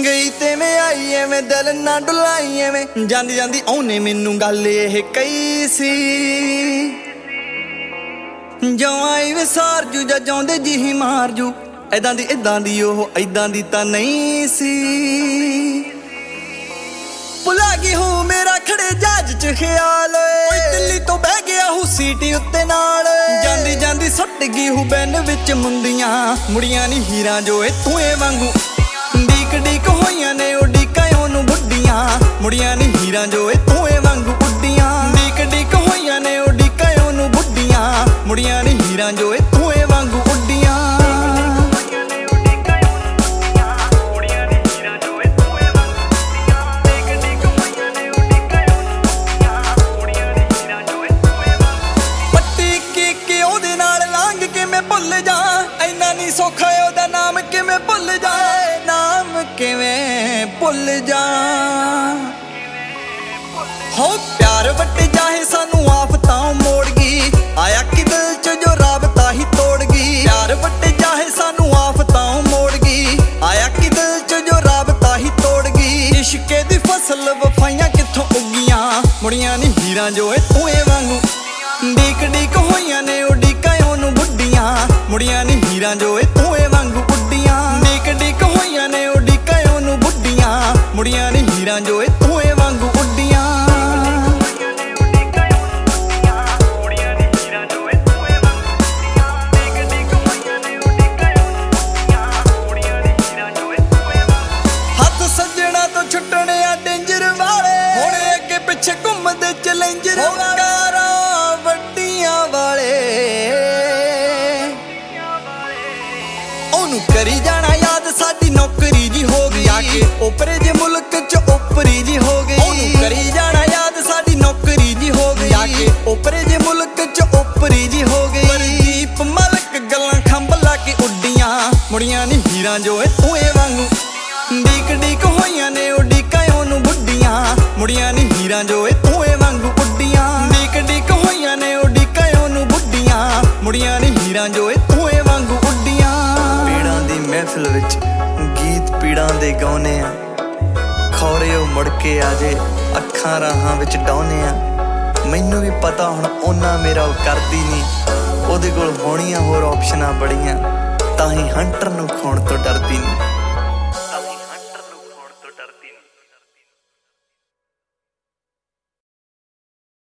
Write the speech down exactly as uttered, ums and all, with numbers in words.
गई ते मैं आई एवें दिल ना डुलाई एवें जांदी जांदी औने मैनू गल इह कही सी जो आई वे सार जू जा जांदे जी ही मार जू ऐदां दी इदां दी ओह ऐदां दी तां नहीं सी भुला गई हूँ मेरा खड़े जहाज च ख्याल दिल्ली तो बह गया हूँ सीटी उत्ते नाल जांदी जांदी सुट गई हूँ बैन विच मुंदियां मुड़ियां नी हीरां जो ए तूए वांगू डीक डीक होइयां ने उडीकां ओनू बुड्डियां मुड़ियां नी हीरां जो ए तूए वांगू उड्डियां डीक डीक होइयां ने उडीकां ओनू बुड्डियां मुड़ियां नी हीरां जो ए तूए वांगू उड्डियां भुल जा इन्ना नहीं सौखा ओदा नाम किवें भुल जा नाम किवें भुल जा हो प्यार वट जाए सानू आफतां मोड़ गई आया कि दिल च जो राबता ही तोड़ गई प्यार वट जाए सानू आफतां मोड़ गई आया कि दिल च जो राबता ही तोड़ गई इश्के दी फसल वफाइयां कित्थों उगियां मुड़ियां नी हीरां जो ए तूए वांगू डीक डीक होइयां ने उडीकां ओनू बुड्डियां मुड़ियां नी हीरां जो ए तूए वांगू उड्डियां डीक डीक होइयां ने उडीकां ओनू बुड्डियां मुड़ियां नी हीरां जो ए तूए वांगू उड्डियां हथ सज्जणा तो छुट्टने आ डेंजर वाले हुण अगे पिछे घुमदे चैलेंजर कारां वड्डियां वाले ओनू करी जाना याद साडी नौकरी जी हो गई आके ओपरे जे मुल्क च ओपरी जी हो गई ओनू करी जाना याद साडी नौकरी जी हो गई आके ओपरे जे मुल्क च ओपरी जी हो गई प्रदीप मलक गल्लां खंभ ला के उड्डियां मुड़ियां नी हीरां जो ए तूए वांगू डीक डीक होइयां ने उडीकां ओनू बुड्डियां मुड़ियां नी हीरां जो ए तूए वांगू उड्डियां डीक डीक होइयां ने उडीकां ओनू बुड्डियां मुड़ियां नी हीरां जो ए तूए वांगू उड्डियां महफिल विच गीत पीड़ां दे गाउने आ खौरे ओ मुड़ के आ जे अखां राहां विच डाउने आ मैनू भी पता हुण ओना मेरा ओ करदी नहीं ओदे कोल होणियां होर ऑप्शनां बड़ियां तां ही हंटर नूं खोण तो डरदी नहीं।